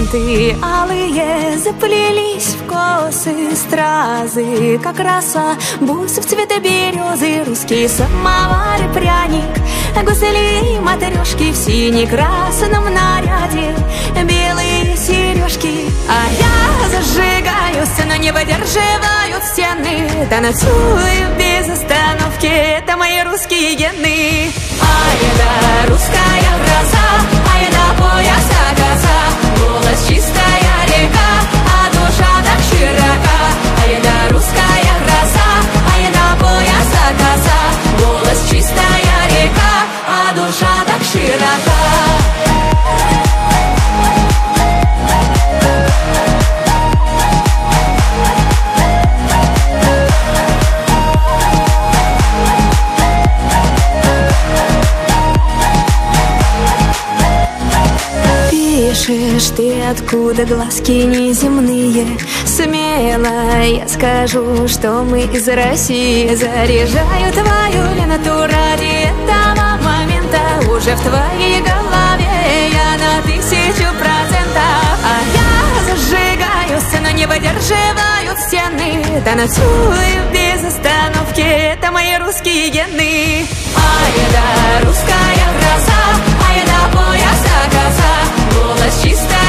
ленты алые заплелись в косы стразы, как роса, бусы в цвета березы, русский самовар и пряник, гусли и матрешки в сине-красном наряде, белые сережки. А я зажигаюсь, но не выдерживают стены, танцую без остановки, это мои русские гены. Ай да русская гроза, ай до пояса коса, голос чистая река, а душа так широка. Ай да русская гроза, ай до пояса коса, голос чистая река, а душа так широка. Пишешь ты, откуда глазки неземные, смело я скажу, что мы из России. Заряжаю твою ленту ради этого момента, уже в твоей голове я на 1000%. А я зажигаюсь, но не выдерживают стены, танцую без остановки, это мои русские гены. Ай да русская гроза, ай да пояса коса, голос чистая